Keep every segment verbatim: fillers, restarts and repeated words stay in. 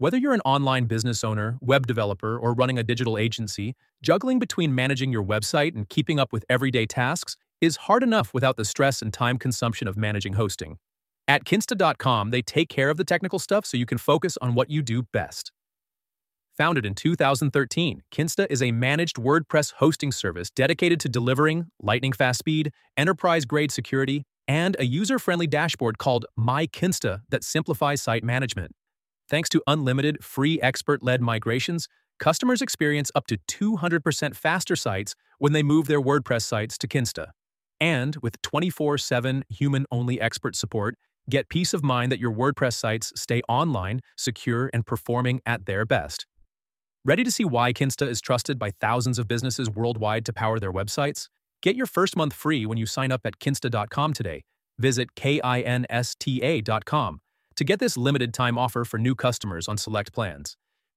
Whether you're an online business owner, web developer, or running a digital agency, juggling between managing your website and keeping up with everyday tasks is hard enough without the stress and time consumption of managing hosting. At Kinsta dot com, they take care of the technical stuff so you can focus on what you do best. Founded in two thousand thirteen, Kinsta is a managed WordPress hosting service dedicated to delivering lightning-fast speed, enterprise-grade security, and a user-friendly dashboard called My Kinsta that simplifies site management. Thanks to unlimited, free expert-led migrations, customers experience up to two hundred percent faster sites when they move their WordPress sites to Kinsta. And with twenty-four seven human-only expert support, get peace of mind that your WordPress sites stay online, secure, and performing at their best. Ready to see why Kinsta is trusted by thousands of businesses worldwide to power their websites? Get your first month free when you sign up at Kinsta dot com today. Visit Kinsta dot com to get this limited time offer for new customers on select plans.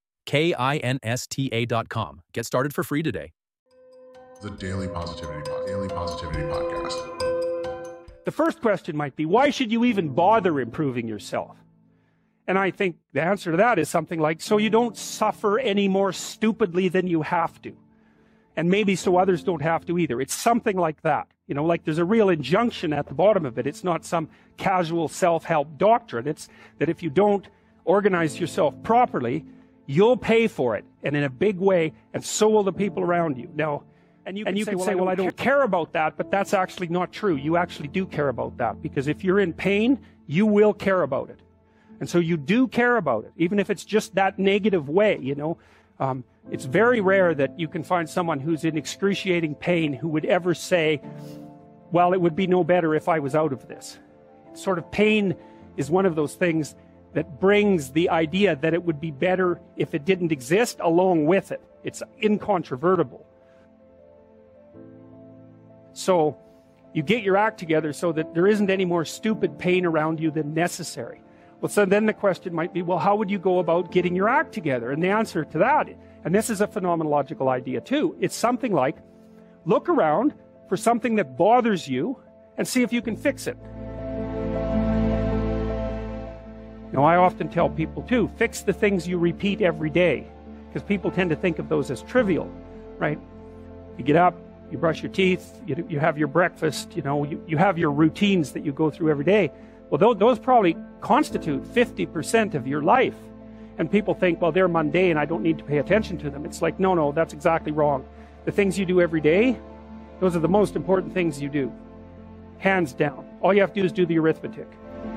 Kinsta dot com. Get started for free today. The Daily Positivity Pod, Daily Positivity Podcast. The first question might be, why should you even bother improving yourself? And I think the answer to that is something like, so you don't suffer any more stupidly than you have to. And maybe so others don't have to either. It's something like that. You know, like there's a real injunction at the bottom of it. It's not some casual self-help doctrine. It's that if you don't organize yourself properly, you'll pay for it, and in a big way, and so will the people around you. Now, and you can, and you say, can well, say, well, I don't care about that, but that's actually not true. You actually do care about that, because if you're in pain, you will care about it. And so you do care about it, even if it's just that negative way, you know. Um, it's very rare that you can find someone who's in excruciating pain who would ever say, well, it would be no better if I was out of this. Sort of pain is one of those things that brings the idea that it would be better if it didn't exist along with it. It's incontrovertible. So you get your act together so that there isn't any more stupid pain around you than necessary. Well, so then the question might be, well, how would you go about getting your act together? And the answer to that, and this is a phenomenological idea too, it's something like, look around for something that bothers you and see if you can fix it. You know, I often tell people too, fix the things you repeat every day, because people tend to think of those as trivial, right? You get up, you brush your teeth, you, you have your breakfast, you know, you, you have your routines that you go through every day. Well, those, those probably constitute fifty percent of your life. And people think, well, they're mundane, I don't need to pay attention to them. It's like, no, no, that's exactly wrong. The things you do every day, those are the most important things you do. Hands down. All you have to do is do the arithmetic.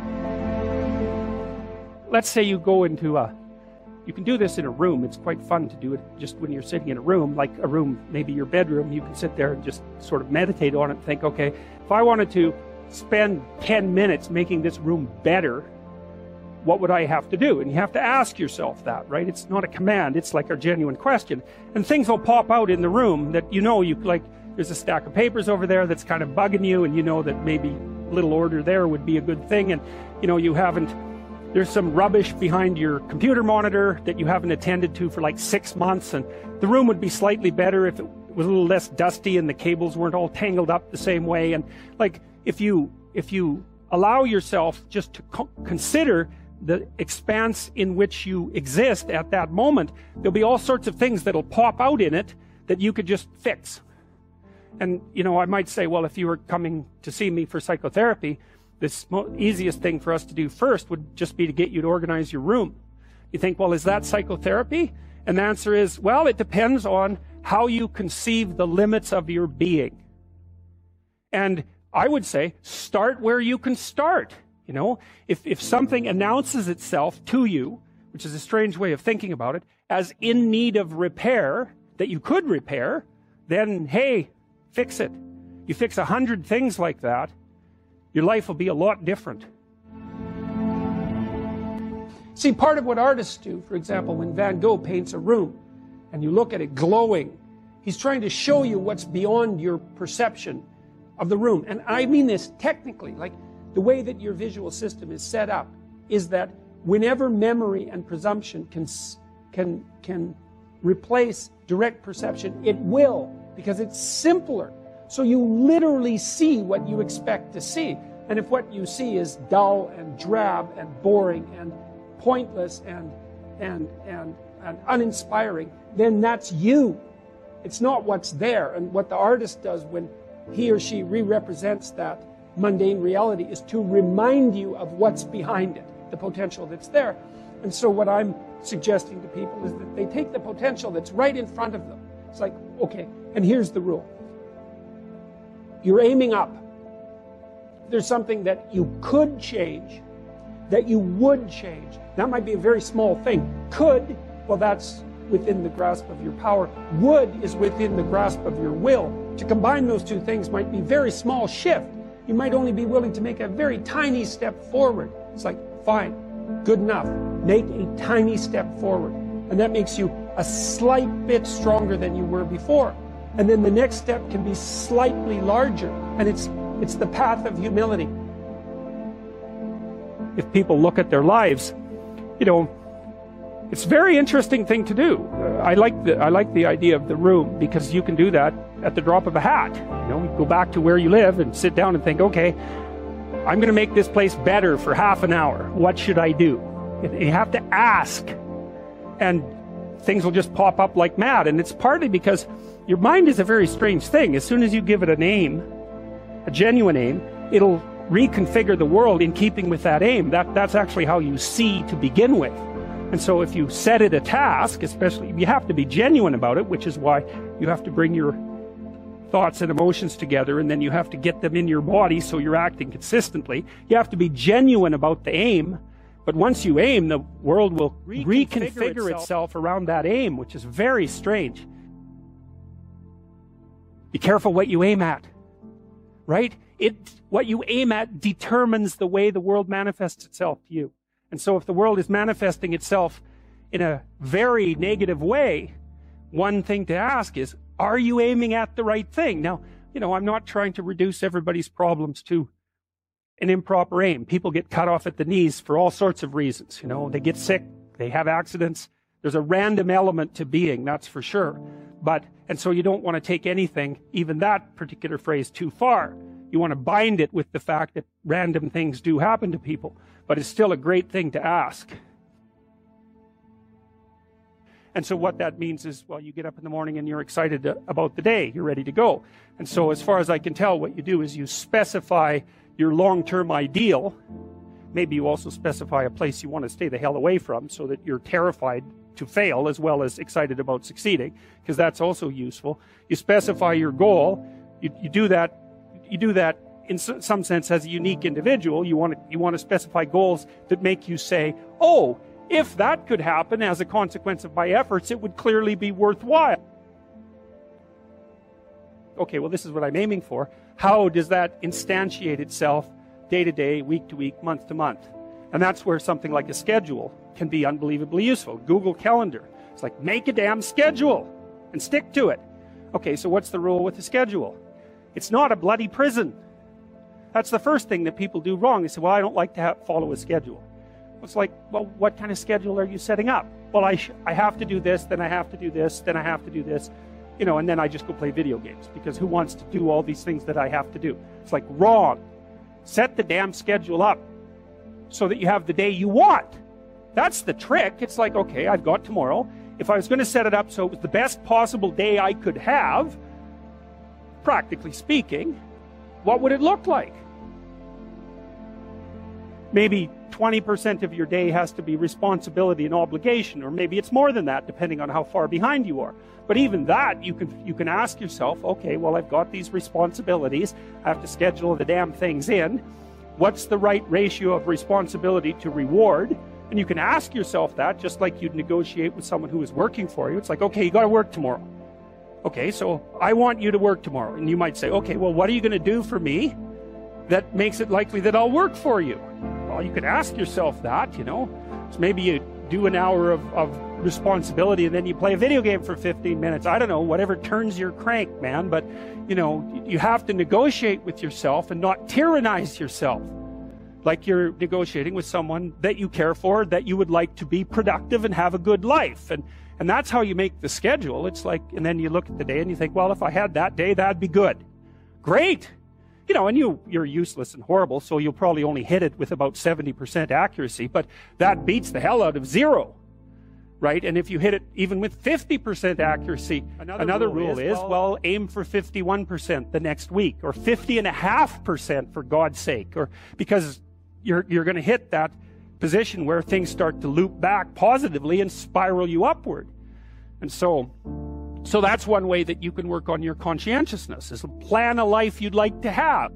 Let's say you go into a, you can do this in a room. It's quite fun to do it just when you're sitting in a room, like a room, maybe your bedroom. You can sit there and just sort of meditate on it and think, okay, if I wanted to spend ten minutes making this room better, what would I have to do? And you have to ask yourself that, right? It's not a command. It's like a genuine question. And things will pop out in the room that you know, you like, there's a stack of papers over there that's kind of bugging you, and you know that maybe a little order there would be a good thing. And, you know, you haven't, there's some rubbish behind your computer monitor that you haven't attended to for like six months. And the room would be slightly better if it was a little less dusty and the cables weren't all tangled up the same way. And like, if you, if you allow yourself just to co- consider the expanse in which you exist at that moment, there'll be all sorts of things that'll pop out in it that you could just fix. And, you know, I might say, well, if you were coming to see me for psychotherapy, the mo- easiest thing for us to do first would just be to get you to organize your room. You think, well, is that psychotherapy? And the answer is, well, it depends on how you conceive the limits of your being. And I would say, start where you can start. You know, if, if something announces itself to you, which is a strange way of thinking about it, as in need of repair, that you could repair, then, hey, fix it. You fix a hundred things like that, your life will be a lot different. See, part of what artists do, for example, when Van Gogh paints a room, and you look at it glowing, he's trying to show you what's beyond your perception of the room. And I mean this technically, like the way that your visual system is set up is that whenever memory and presumption can, can, can replace direct perception, it will, because it's simpler. So you literally see what you expect to see. And if what you see is dull and drab and boring and pointless and and, and, and uninspiring, then that's you. It's not what's there. And what the artist does when he or she re-represents that mundane reality is to remind you of what's behind it, the potential that's there. And so what I'm suggesting to people is that they take the potential that's right in front of them. It's like, okay, and here's the rule. You're aiming up. There's something that you could change, that you would change. That might be a very small thing. Could, well, that's within the grasp of your power. Would is within the grasp of your will. To combine those two things might be a very small shift. You might only be willing to make a very tiny step forward. It's like, fine, good enough. Make a tiny step forward. And that makes you a slight bit stronger than you were before. And then the next step can be slightly larger. And it's, it's the path of humility. If people look at their lives, you know, it's a very interesting thing to do. Uh, I like the I like the idea of the room because you can do that at the drop of a hat. You know, you go back to where you live and sit down and think, okay, I'm going to make this place better for half an hour. What should I do? You have to ask, and things will just pop up like mad. And it's partly because your mind is a very strange thing. As soon as you give it a name, a genuine aim, it'll reconfigure the world in keeping with that aim. That that's actually how you see to begin with. And so if you set it a task, especially, you have to be genuine about it, which is why you have to bring your thoughts and emotions together, and then you have to get them in your body so you're acting consistently. You have to be genuine about the aim, but once you aim, the world will reconfigure, reconfigure itself. itself around that aim, which is very strange. Be careful what you aim at, right? It, what you aim at determines the way the world manifests itself to you. And so if the world is manifesting itself in a very negative way, one thing to ask is, are you aiming at the right thing? Now, you know, I'm not trying to reduce everybody's problems to an improper aim. People get cut off at the knees for all sorts of reasons. You know, they get sick, they have accidents. There's a random element to being, that's for sure. But, and so you don't want to take anything, even that particular phrase, too far. You want to bind it with the fact that random things do happen to people. But it's still a great thing to ask. And so what that means is, well, you get up in the morning and you're excited about the day. You're ready to go. And so as far as I can tell, what you do is you specify your long-term ideal. Maybe you also specify a place you want to stay the hell away from so that you're terrified to fail as well as excited about succeeding, because that's also useful. You specify your goal. You, you do that. You do that in some sense as a unique individual. You want to you want to specify goals that make you say, "Oh, if that could happen as a consequence of my efforts, it would clearly be worthwhile." Okay, well, this is what I'm aiming for. How does that instantiate itself day to day, week to week, month to month? And that's where something like a schedule can be unbelievably useful. Google Calendar. It's like, make a damn schedule and stick to it. Okay, so what's the rule with the schedule? It's not a bloody prison. That's the first thing that people do wrong. They say, well, I don't like to have, follow a schedule. It's like, well, what kind of schedule are you setting up? Well, I, sh I have to do this, then I have to do this, then I have to do this. You know, and then I just go play video games, because who wants to do all these things that I have to do? It's like, wrong. Set the damn schedule up so that you have the day you want. That's the trick. It's like, okay, I've got tomorrow. If I was going to set it up so it was the best possible day I could have, practically speaking, what would it look like? Maybe twenty percent of your day has to be responsibility and obligation, or maybe it's more than that, depending on how far behind you are. But even that, you can you can ask yourself, okay, well, I've got these responsibilities. I have to schedule the damn things in. What's the right ratio of responsibility to reward? And you can ask yourself that, just like you'd negotiate with someone who is working for you. It's like, okay, you got to work tomorrow. Okay, so I want you to work tomorrow. And you might say, okay, well, what are you going to do for me that makes it likely that I'll work for you? Well, you could ask yourself that, you know. So maybe you do an hour of, of responsibility and then you play a video game for fifteen minutes. I don't know, whatever turns your crank, man. But, you know, you have to negotiate with yourself and not tyrannize yourself. Like you're negotiating with someone that you care for, that you would like to be productive and have a good life. And and that's how you make the schedule. It's like, and then you look at the day and you think, well, if I had that day, that'd be good. Great. You know, and you, you're useless and horrible, so you'll probably only hit it with about seventy percent accuracy, but that beats the hell out of zero. right? And if you hit it even with fifty percent accuracy, another, another rule, rule is, is well, well, aim for fifty-one percent the next week, or fifty and a half percent for God's sake, or because you're you're going to hit that position where things start to loop back positively and spiral you upward. And so, so that's one way that you can work on your conscientiousness, is plan a life you'd like to have.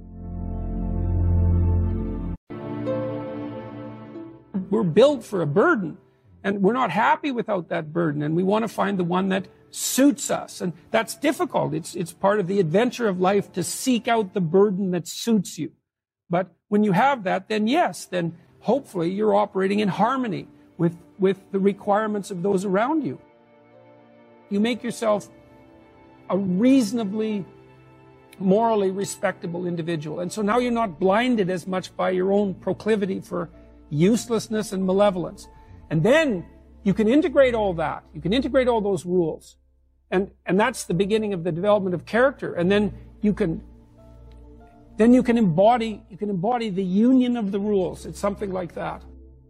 We're built for a burden, and we're not happy without that burden, and we want to find the one that suits us. And that's difficult. It's, it's part of the adventure of life to seek out the burden that suits you. But when you have that, then yes, then hopefully you're operating in harmony with, with the requirements of those around you. You make yourself a reasonably, morally respectable individual. And so now you're not blinded as much by your own proclivity for uselessness and malevolence. And then you can integrate all that. You can integrate all those rules. And, and that's the beginning of the development of character. And then you can Then you can embody, you can embody the union of the rules. It's something like that.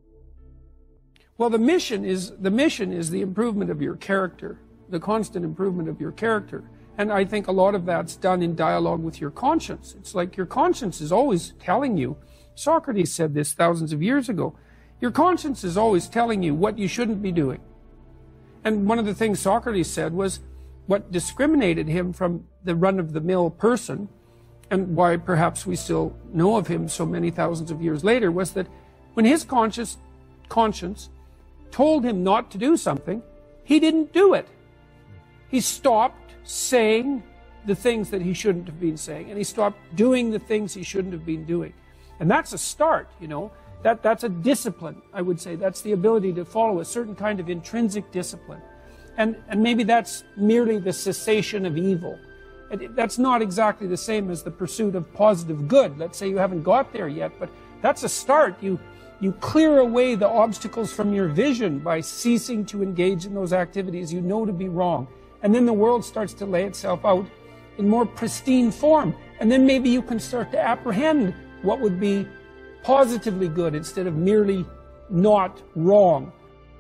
Well, the mission is, the mission is the improvement of your character, the constant improvement of your character. And I think a lot of that's done in dialogue with your conscience. It's like your conscience is always telling you, Socrates said this thousands of years ago, your conscience is always telling you what you shouldn't be doing. And one of the things Socrates said was what discriminated him from the run-of-the-mill person, and why perhaps we still know of him so many thousands of years later, was that when his conscious, conscience told him not to do something, he didn't do it. He stopped saying the things that he shouldn't have been saying, and he stopped doing the things he shouldn't have been doing. And that's a start, you know. That, that's a discipline, I would say. That's the ability to follow a certain kind of intrinsic discipline. And, and maybe that's merely the cessation of evil. That's not exactly the same as the pursuit of positive good. Let's say you haven't got there yet, but that's a start. You, you clear away the obstacles from your vision by ceasing to engage in those activities you know to be wrong. And then the world starts to lay itself out in more pristine form. And then maybe you can start to apprehend what would be positively good instead of merely not wrong.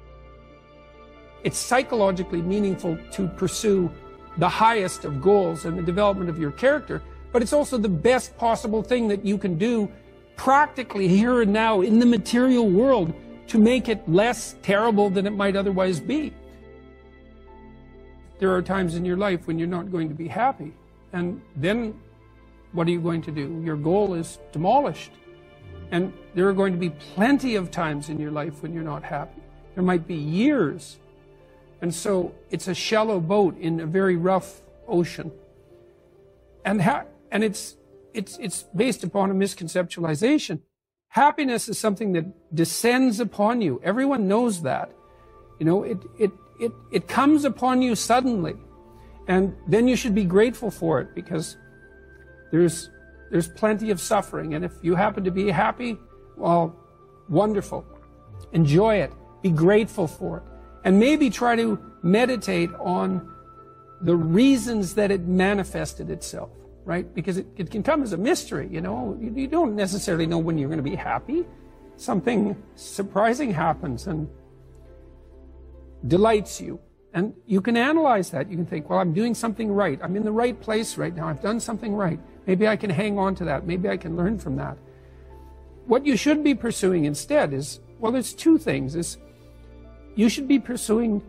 It's psychologically meaningful to pursue the highest of goals and the development of your character, but it's also the best possible thing that you can do practically here and now in the material world to make it less terrible than it might otherwise be. There are times in your life when you're not going to be happy, and then what are you going to do? Your goal is demolished. And there are going to be plenty of times in your life when you're not happy. There might be years. And so it's a shallow boat in a very rough ocean. And ha- and it's it's it's based upon a misconceptualization. Happiness is something that descends upon you. Everyone knows that. You know, it it it it comes upon you suddenly. And then you should be grateful for it, because there's there's plenty of suffering. And if you happen to be happy, well, wonderful. Enjoy it. Be grateful for it. And maybe try to meditate on the reasons that it manifested itself, right? Because it, it can come as a mystery, you know. You, you don't necessarily know when you're going to be happy. Something surprising happens and delights you. And you can analyze that. You can think, well, I'm doing something right. I'm in the right place right now. I've done something right. Maybe I can hang on to that. Maybe I can learn from that. What you should be pursuing instead is, well, there's two things. Is you should be pursuing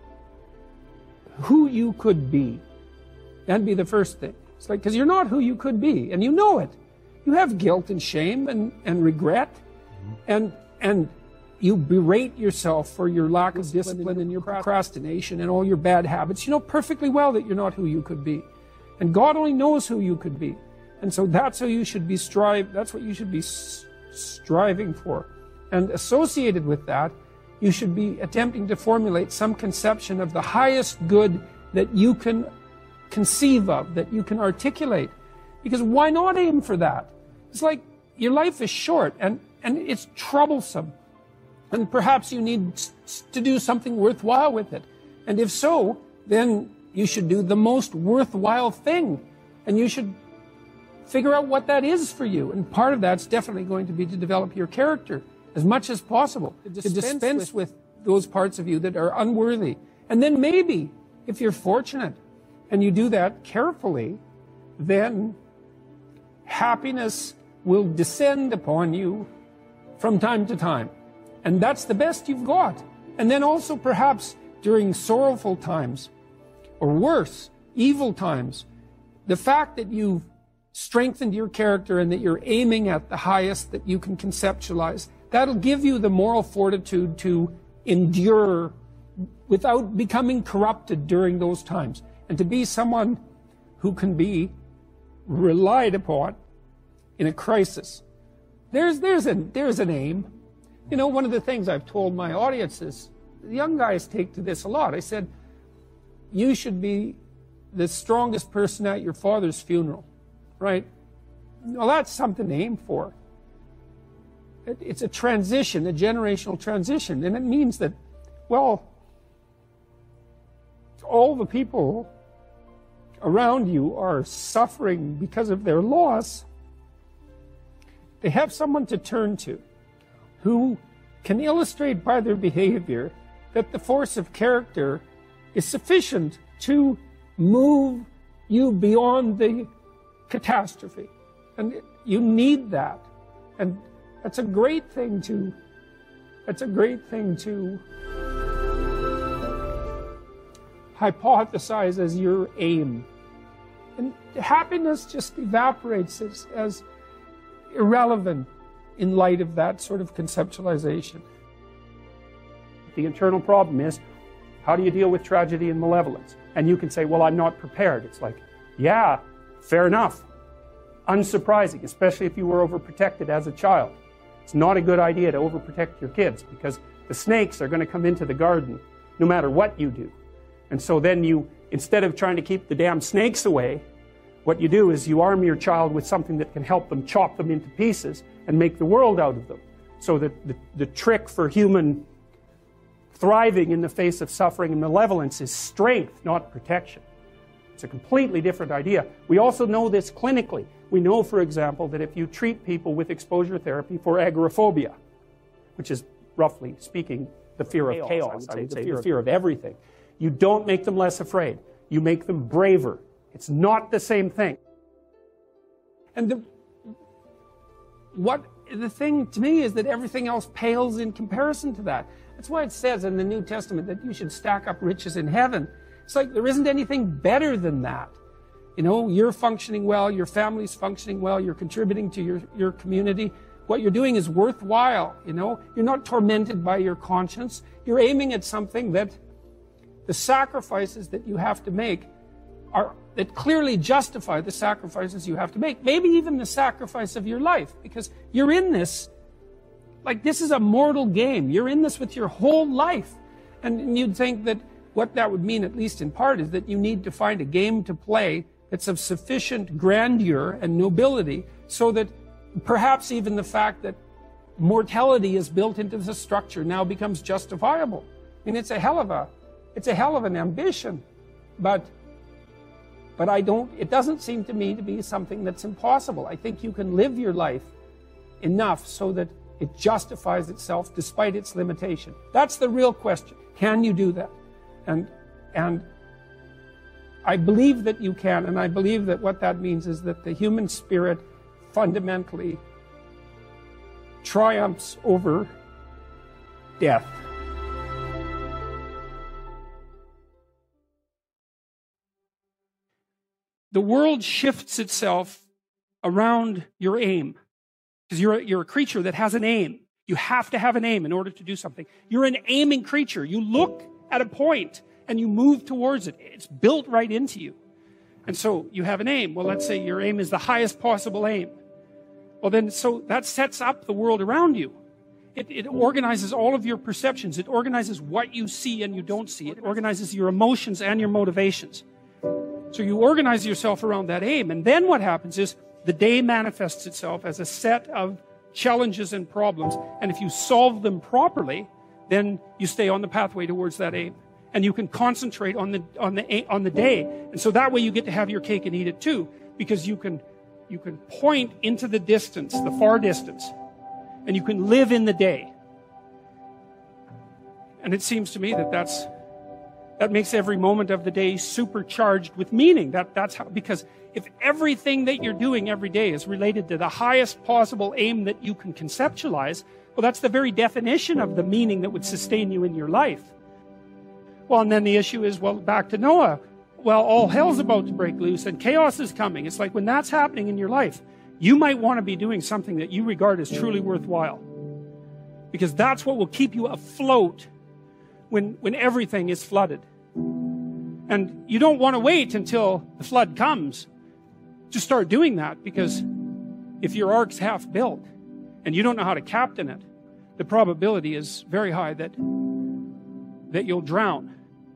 who you could be. That'd be the first thing. It's like, because you're not who you could be, and you know it. You have guilt and shame and, and regret, mm-hmm. and and you berate yourself for your lack of discipline and your procrastination and all your bad habits. You know perfectly well that you're not who you could be. And God only knows who you could be. And so that's how you should be strive. That's what you should be striving for. And associated with that, you should be attempting to formulate some conception of the highest good that you can conceive of, that you can articulate. Because why not aim for that? It's like your life is short and, and it's troublesome. And perhaps you need to do something worthwhile with it. And if so, then you should do the most worthwhile thing. And you should figure out what that is for you. And part of that's definitely going to be to develop your character as much as possible. To dispense, to dispense with, those parts of you that are unworthy. And then maybe, if you're fortunate and you do that carefully, then happiness will descend upon you from time to time. And that's the best you've got. And then also perhaps during sorrowful times, or worse, evil times, the fact that you've strengthened your character and that you're aiming at the highest that you can conceptualize, that'll give you the moral fortitude to endure without becoming corrupted during those times, and to be someone who can be relied upon in a crisis. There's, there's, a, there's an aim. You know, one of the things I've told my audience is, the young guys take to this a lot. I said, you should be the strongest person at your father's funeral, right? Well, that's something to aim for. It, it's a transition, a generational transition, and it means that, well, all the people around you are suffering because of their loss. They have someone to turn to who can illustrate by their behavior that the force of character is sufficient to move you beyond the catastrophe. And you need that. And that's a great thing to, that's a great thing to hypothesize as your aim. And happiness just evaporates as, as irrelevant in light of that sort of conceptualization. The internal problem is, how do you deal with tragedy and malevolence? And you can say, well, I'm not prepared. It's like, yeah, fair enough. Unsurprising, especially if you were overprotected as a child. It's not a good idea to overprotect your kids, because the snakes are going to come into the garden no matter what you do. And so then you, instead of trying to keep the damn snakes away, what you do is you arm your child with something that can help them chop them into pieces and make the world out of them. So that the, the trick for human thriving in the face of suffering and malevolence is strength, not protection. It's a completely different idea. We also know this clinically. We know, for example, that if you treat people with exposure therapy for agoraphobia, which is, roughly speaking, the fear of chaos, I would say, the fear of everything, you don't make them less afraid. You make them braver. It's not the same thing. And the, what the thing to me is that everything else pales in comparison to that. That's why it says in the New Testament that you should stack up riches in heaven. It's like there isn't anything better than that. You know, you're functioning well, your family's functioning well, you're contributing to your, your community. What you're doing is worthwhile, you know. You're not tormented by your conscience. You're aiming at something that the sacrifices that you have to make are that clearly justify the sacrifices you have to make. Maybe even the sacrifice of your life, because you're in this, like this is a mortal game. You're in this with your whole life. And, and you'd think that what that would mean, at least in part, is that you need to find a game to play that's of sufficient grandeur and nobility so that perhaps even the fact that mortality is built into the structure now becomes justifiable. I mean, it's a hell of a, it's a hell of an ambition, but But I don't, it doesn't seem to me to be something that's impossible. I think you can live your life enough so that it justifies itself despite its limitation. That's the real question. Can you do that? And, and I believe that you can, and I believe that what that means is that the human spirit fundamentally triumphs over death. The world shifts itself around your aim. Because you're a, you're a creature that has an aim. You have to have an aim in order to do something. You're an aiming creature. You look at a point and you move towards it. It's built right into you. And so you have an aim. Well, let's say your aim is the highest possible aim. Well, then, so that sets up the world around you. It, it organizes all of your perceptions. It organizes what you see and you don't see. It organizes your emotions and your motivations. So you organize yourself around that aim, and then what happens is the day manifests itself as a set of challenges and problems, and if you solve them properly, then you stay on the pathway towards that aim, and you can concentrate on the on the on the day, and so that way you get to have your cake and eat it too, because you can you can point into the distance, the far distance, and you can live in the day. And it seems to me that that's, that makes every moment of the day supercharged with meaning. That, that's how, because if everything that you're doing every day is related to the highest possible aim that you can conceptualize, well, that's the very definition of the meaning that would sustain you in your life. Well, and then the issue is, well, back to Noah. Well, all hell's about to break loose and chaos is coming. It's like when that's happening in your life, you might want to be doing something that you regard as truly worthwhile. Because that's what will keep you afloat when, when everything is flooded. And you don't want to wait until the flood comes to start doing that, because if your ark's half built and you don't know how to captain it, the probability is very high that, that you'll drown.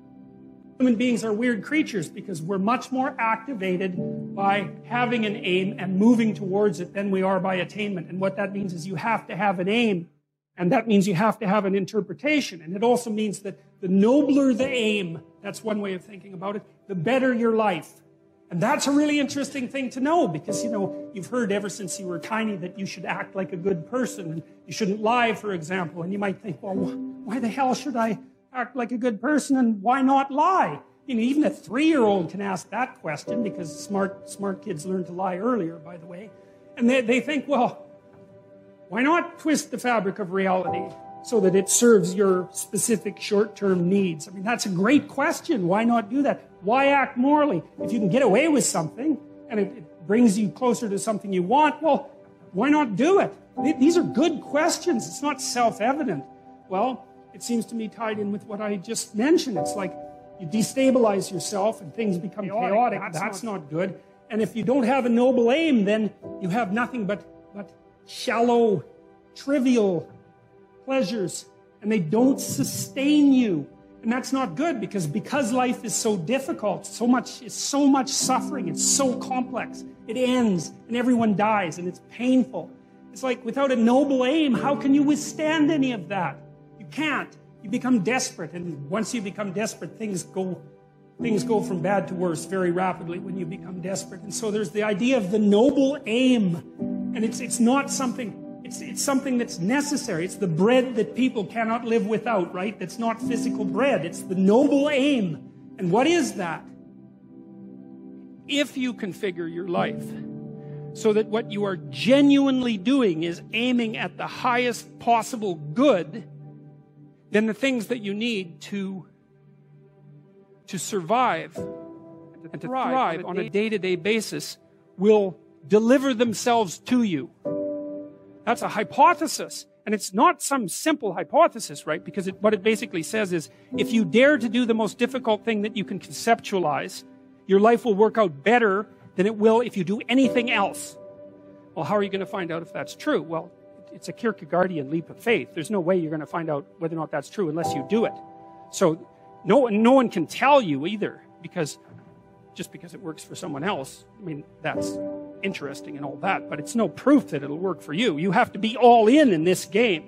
Human beings are weird creatures because we're much more activated by having an aim and moving towards it than we are by attainment. And what that means is you have to have an aim, and that means you have to have an interpretation. And it also means that the nobler the aim, that's one way of thinking about it, the better your life. And that's a really interesting thing to know, because, you know, you've heard ever since you were tiny that you should act like a good person, and you shouldn't lie, for example. And you might think, well, why the hell should I act like a good person, and why not lie? You know, even a three-year-old can ask that question, because smart smart kids learn to lie earlier, by the way. And they, they think, well, why not twist the fabric of reality so that it serves your specific short-term needs? I mean, that's a great question. Why not do that? Why act morally? If you can get away with something and it, it brings you closer to something you want, well, why not do it? These are good questions. It's not self-evident. Well, it seems to me tied in with what I just mentioned. It's like you destabilize yourself and things become chaotic. chaotic. That's, That's not, not good. And if you don't have a noble aim, then you have nothing but, but shallow, trivial pleasures. And they don't sustain you. And that's not good, because because life is so difficult, so much, it's so much suffering, it's so complex, it ends and everyone dies and it's painful. It's like without a noble aim, how can you withstand any of that? You can't. You become desperate, and once you become desperate, things go things go from bad to worse very rapidly when you become desperate. And so there's the idea of the noble aim. And it's it's not something it's it's something that's necessary. It's the bread that people cannot live without, right? That's not physical bread. It's the noble aim. And what is that? If you configure your life so that what you are genuinely doing is aiming at the highest possible good, then the things that you need to, to survive and to thrive on a day-to-day basis will deliver themselves to you. That's a hypothesis. And it's not some simple hypothesis, right? Because it, what it basically says is, if you dare to do the most difficult thing that you can conceptualize, your life will work out better than it will if you do anything else. Well, how are you going to find out if that's true? Well, it's a Kierkegaardian leap of faith. There's no way you're going to find out whether or not that's true unless you do it. So no, no one can tell you either, because just because it works for someone else, I mean, that's interesting and all that, but it's no proof that it'll work for you. You have to be all in in this game.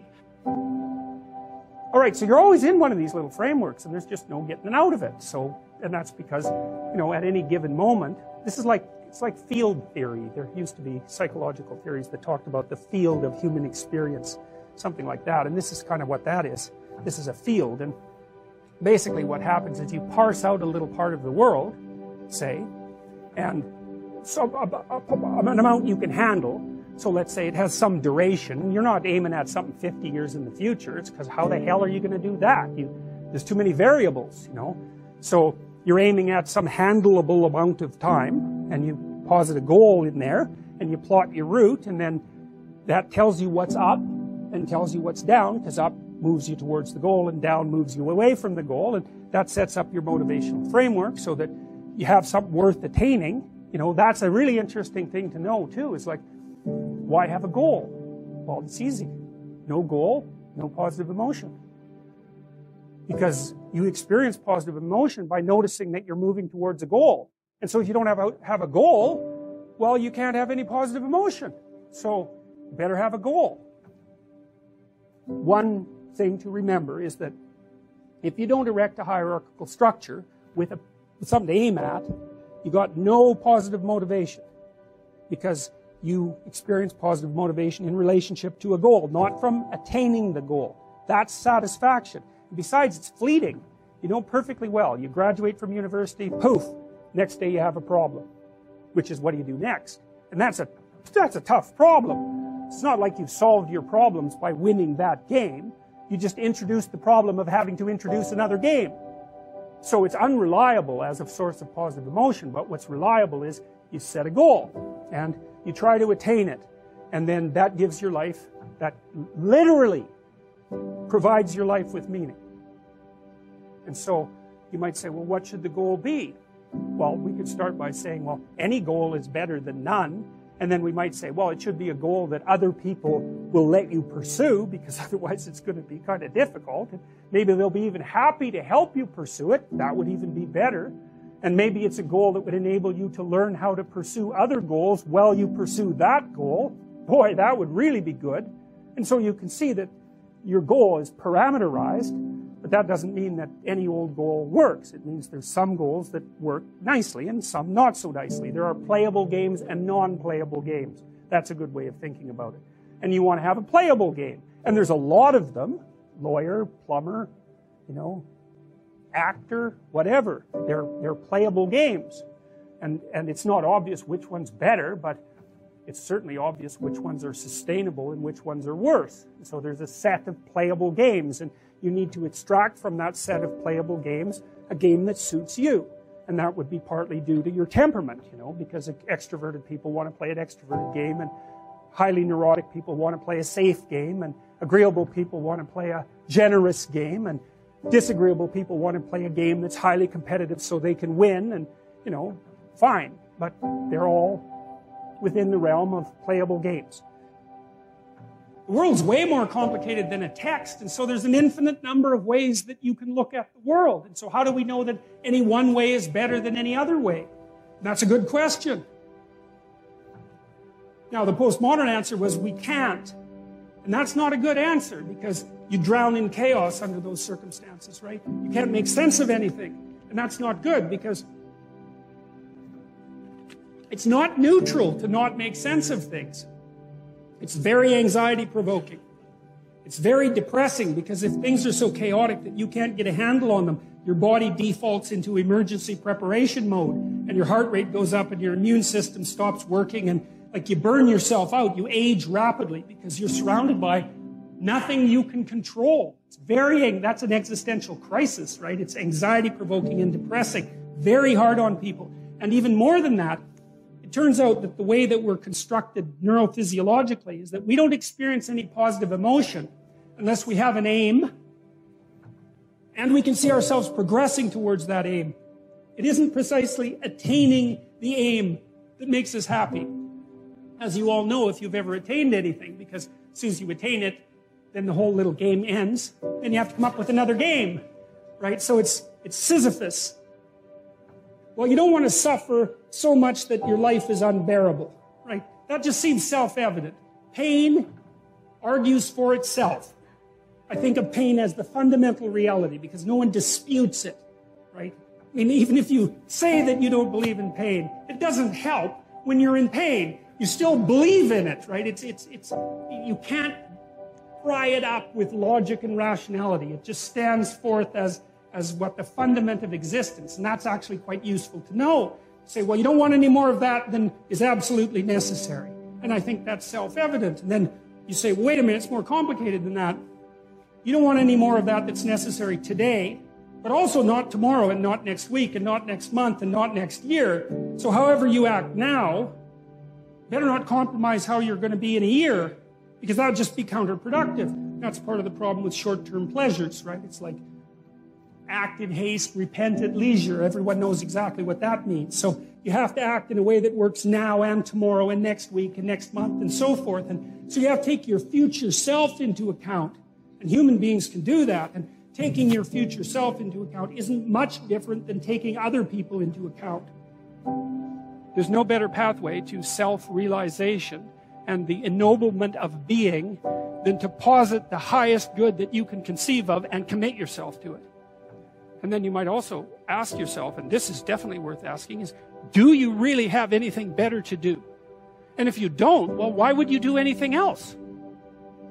All right, so you're always in one of these little frameworks, and there's just no getting out of it. So, and that's because, you know, at any given moment, this is like, it's like field theory. There used to be psychological theories that talked about the field of human experience, something like that, and this is kind of what that is. This is a field, and basically what happens is you parse out a little part of the world, say, and so a, a, a, an amount you can handle. So let's say it has some duration. You're not aiming at something fifty years in the future. It's because how the hell are you going to do that? You, there's too many variables, you know. So you're aiming at some handleable amount of time, and you posit a goal in there, and you plot your route, and then that tells you what's up and tells you what's down, because up moves you towards the goal and down moves you away from the goal, and that sets up your motivational framework so that you have something worth attaining. You know, that's a really interesting thing to know too. It's like, why have a goal? Well, it's easy. No goal, no positive emotion. Because you experience positive emotion by noticing that you're moving towards a goal. And so if you don't have a, have a goal, well, you can't have any positive emotion. So you better have a goal. One thing to remember is that if you don't erect a hierarchical structure with, a, with something to aim at, you got no positive motivation, because you experience positive motivation in relationship to a goal, not from attaining the goal. That's satisfaction. Besides, it's fleeting. You know perfectly well. You graduate from university, poof, next day you have a problem. Which is, what do you do next? And that's a, that's a tough problem. It's not like you've solved your problems by winning that game. You just introduced the problem of having to introduce another game. So it's unreliable as a source of positive emotion, but what's reliable is you set a goal and you try to attain it. And then that gives your life, that literally provides your life with meaning. And so you might say, well, what should the goal be? Well, we could start by saying, well, any goal is better than none. And then we might say, well, it should be a goal that other people will let you pursue, because otherwise it's going to be kind of difficult. And maybe they'll be even happy to help you pursue it. That would even be better. And maybe it's a goal that would enable you to learn how to pursue other goals while you pursue that goal. Boy, that would really be good. And so you can see that your goal is parameterized, but that doesn't mean that any old goal works. It means there's some goals that work nicely and some not so nicely. There are playable games and non-playable games. That's a good way of thinking about it. And you want to have a playable game. And there's a lot of them. Lawyer, plumber, you know, actor, whatever. They're, they're playable games. And, and it's not obvious which one's better, but it's certainly obvious which ones are sustainable and which ones are worse. So there's a set of playable games, and you need to extract from that set of playable games a game that suits you. And that would be partly due to your temperament, you know, because extroverted people want to play an extroverted game, and highly neurotic people want to play a safe game, and agreeable people want to play a generous game, and disagreeable people want to play a game that's highly competitive so they can win, and, you know, fine. But they're all within the realm of playable games. The world's way more complicated than a text, and so there's an infinite number of ways that you can look at the world. And so how do we know that any one way is better than any other way? And that's a good question. Now, the postmodern answer was we can't. And that's not a good answer, because you drown in chaos under those circumstances, right? You can't make sense of anything. And that's not good, because it's not neutral to not make sense of things. It's very anxiety-provoking. It's very depressing, because if things are so chaotic that you can't get a handle on them, your body defaults into emergency preparation mode, and your heart rate goes up, and your immune system stops working, and like you burn yourself out. You age rapidly because you're surrounded by nothing you can control. It's very, that's an existential crisis, right? It's anxiety-provoking and depressing. Very hard on people. And even more than that, it turns out that the way that we're constructed neurophysiologically is that we don't experience any positive emotion unless we have an aim and we can see ourselves progressing towards that aim. It isn't precisely attaining the aim that makes us happy. As you all know, if you've ever attained anything, because as soon as you attain it, then the whole little game ends, and you have to come up with another game, right? So it's, it's Sisyphus. Well, you don't want to suffer so much that your life is unbearable, right? That just seems self-evident. Pain argues for itself. I think of pain as the fundamental reality, because no one disputes it, right? I mean, even if you say that you don't believe in pain, it doesn't help when you're in pain. You still believe in it, right? It's, it's, it's, you can't pry it up with logic and rationality. It just stands forth as, as what the fundament of existence, and that's actually quite useful to know. Say, well, you don't want any more of that than is absolutely necessary. And I think that's self-evident. And then you say, well, wait a minute, it's more complicated than that. You don't want any more of that that's necessary today, but also not tomorrow, and not next week, and not next month, and not next year. So however you act now, better not compromise how you're going to be in a year, because that would just be counterproductive. That's part of the problem with short-term pleasures, right? It's like act in haste, repent at leisure. Everyone knows exactly what that means. So you have to act in a way that works now and tomorrow and next week and next month and so forth. And so you have to take your future self into account. And human beings can do that. And taking your future self into account isn't much different than taking other people into account. There's no better pathway to self-realization and the ennoblement of being than to posit the highest good that you can conceive of and commit yourself to it. And then you might also ask yourself, and this is definitely worth asking, is, do you really have anything better to do? And if you don't, well, why would you do anything else?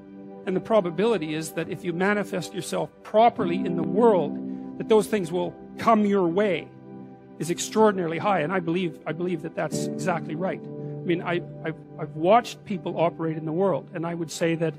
And the probability is that if you manifest yourself properly in the world, that those things will come your way is extraordinarily high. And I believe, I believe that that's exactly right. I mean, I, I've, I've watched people operate in the world, and I would say that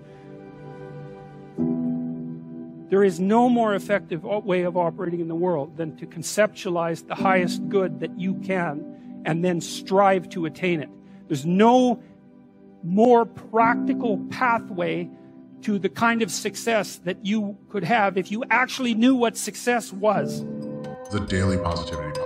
there is no more effective way of operating in the world than to conceptualize the highest good that you can and then strive to attain it. There's no more practical pathway to the kind of success that you could have if you actually knew what success was. The Daily Positivity Podcast.